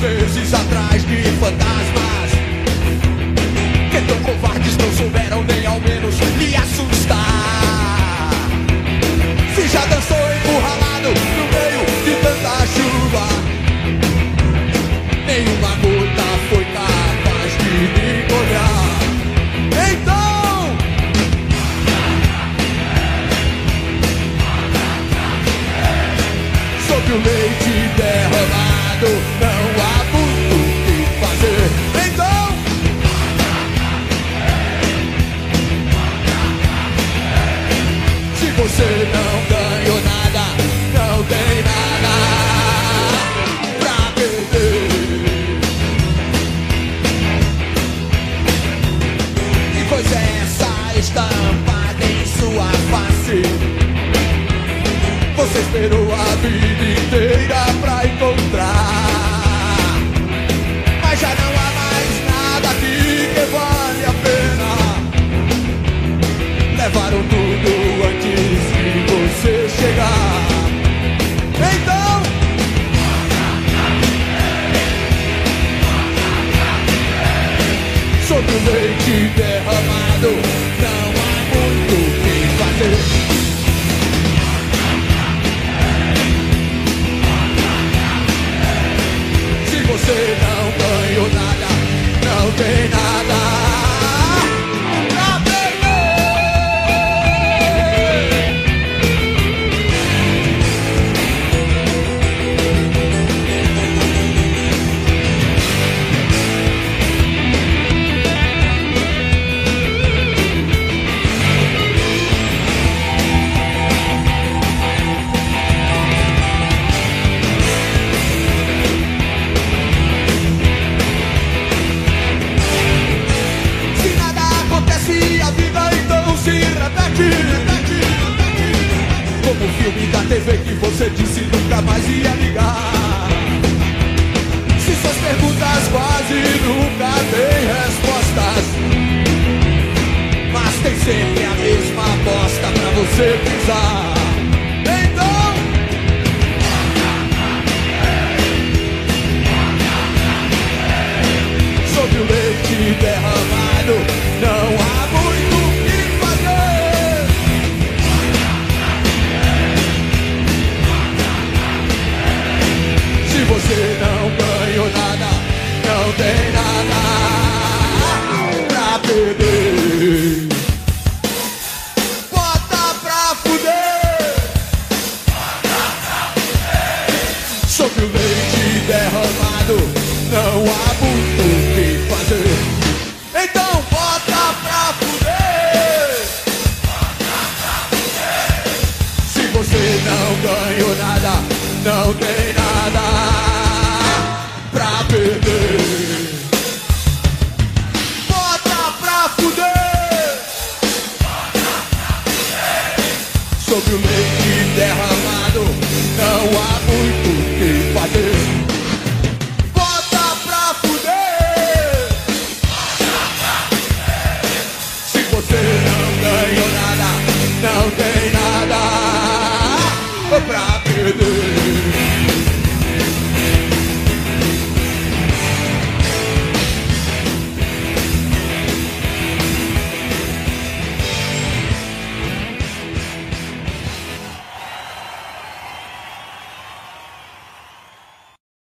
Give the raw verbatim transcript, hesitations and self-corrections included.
vezes atrás de fantasmas que tão covardes não souberam nem ao menos lhe assustar. Se já dançou encurralado no meio de tanta chuva, nenhuma gota foi capaz de me molhar. Então, sobre o leite derramado não há muito o que fazer. Então, se você não ganhou nada, não tem nada pra perder. Que coisa é essa estampada em sua face? Você esperou a vida inteira pra encontrar, mas já não há mais nada aqui que vale a pena. Levaram tudo antes de você chegar. Então, sobre o leite derramado não há muito o que fazer. Você não ganhou nada, não tem nada pra perder. A vida então se repete, repete, repete, como o filme da T V que você disse nunca mais ia ligar. Se suas perguntas quase nunca têm respostas, mas tem sempre a mesma bosta pra você pisar. Então, sobre o leite derramado não há muito o que fazer. Se você não ganhou nada, não tem nada pra perder. Bota pra fuder. Sobre o leite derramado não há muito o que fazer. Então